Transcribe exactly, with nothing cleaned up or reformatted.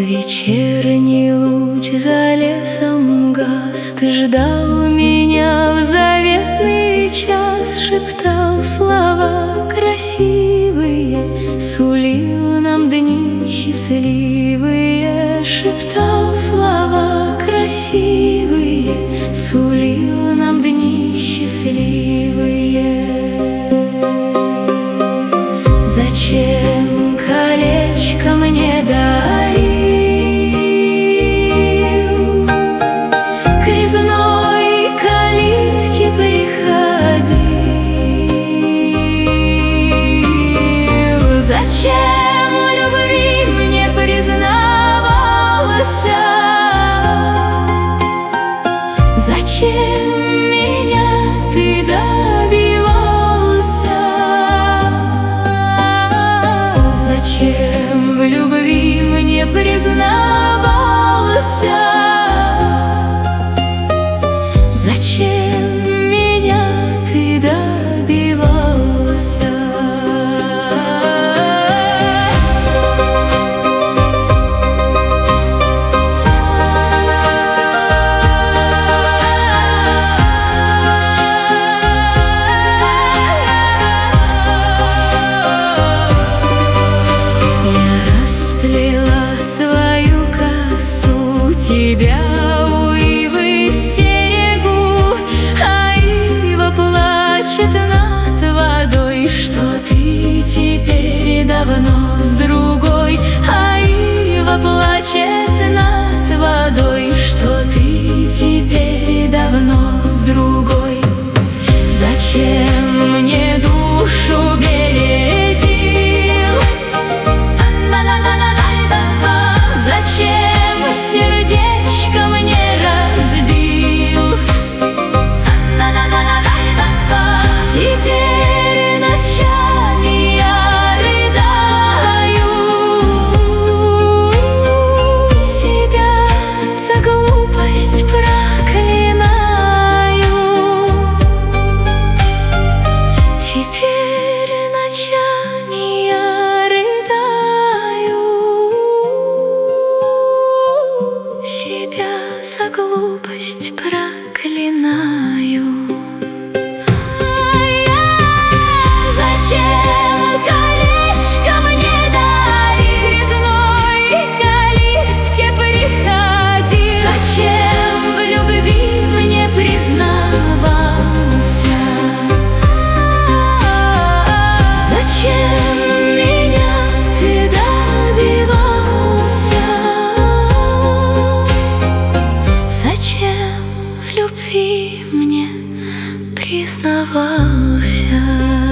Вечерний луч за лесом гас, ты ждал меня в заветный час, шептал слова красивые, сулил нам дни счастливые. Шептал слова красивые, сулил нам дни счастливые. Зачем колечко мне дарил? К резной калитке приходил. Зачем любви мне признавался? Зачем меня ты добивался? Зачем в любви мне признавался? Зачем меня ты добивался? Тебя у ивы стерегу, а ива плачет над водой, что ты теперь давно с другой. А ива плачет над водой, что ты теперь давно с другой. Зачем мне душу бередил? Зачем сердечко мне разбил? Теперь ночами я рыдаю, себя за глупость проклинаю. Теперь ночами я рыдаю, себя за глупость проклинаю. Зачем колечко мне дарил? К резной калитке приходил. Зачем в любви мне признавался? Зачем меня ты добивался? Зачем в любви мне признавался?